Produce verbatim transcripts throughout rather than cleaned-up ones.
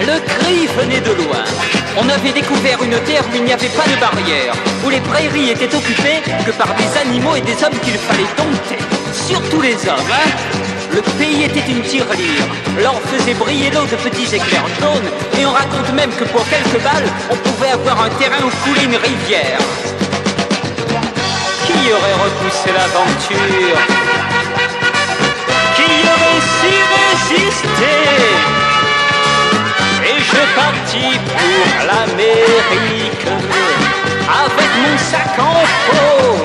Le cri venait de loin. On avait découvert une terre où il n'y avait pas de barrière, où les prairies étaient occupées que par des animaux et des hommes qu'il fallait dompter. Surtout les hommes, hein. Le pays était une tirelire. L'or faisait briller l'eau de petits éclairs jaunes, et on raconte même que pour quelques balles, on pouvait avoir un terrain où couler une rivière. Qui aurait repoussé l'aventure? Qui aurait su résister? Et je partis pour l'Amérique avec mon sac en faux,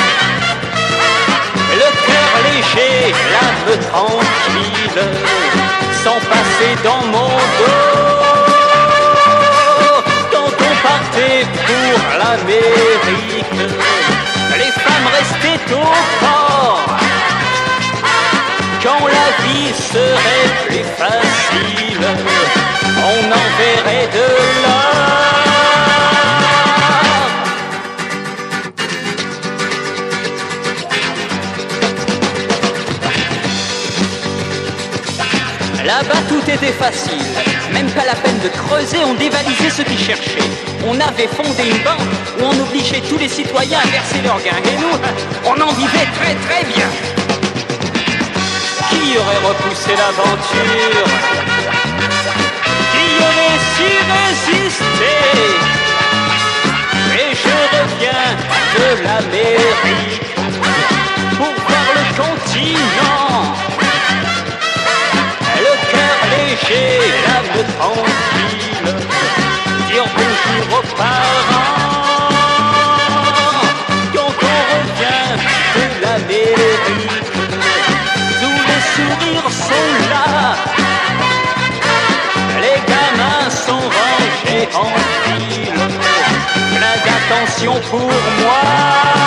le cœur léger, l'âme tranquille, sans passer dans mon dos. Quand on partait pour l'Amérique, les femmes restaient au port. Quand la vie serait plus facile, on enverrait de l'or. Là-bas tout était facile, même pas la peine de creuser, on dévalisait ceux qui cherchaient. On avait fondé une banque où on obligeait tous les citoyens à verser leurs gains, et nous, on en vivait très très bien. Qui aurait repoussé l'aventure? Qui aurait su résister? Et je reviens de l'Amérique pour voir le continent, le cœur léger, l'âme tranquille, dire bonjour aux parents. Quand on revient de l'Amérique, tous les sourires sont là, les gamins sont rangés en file, plein d'attention pour moi.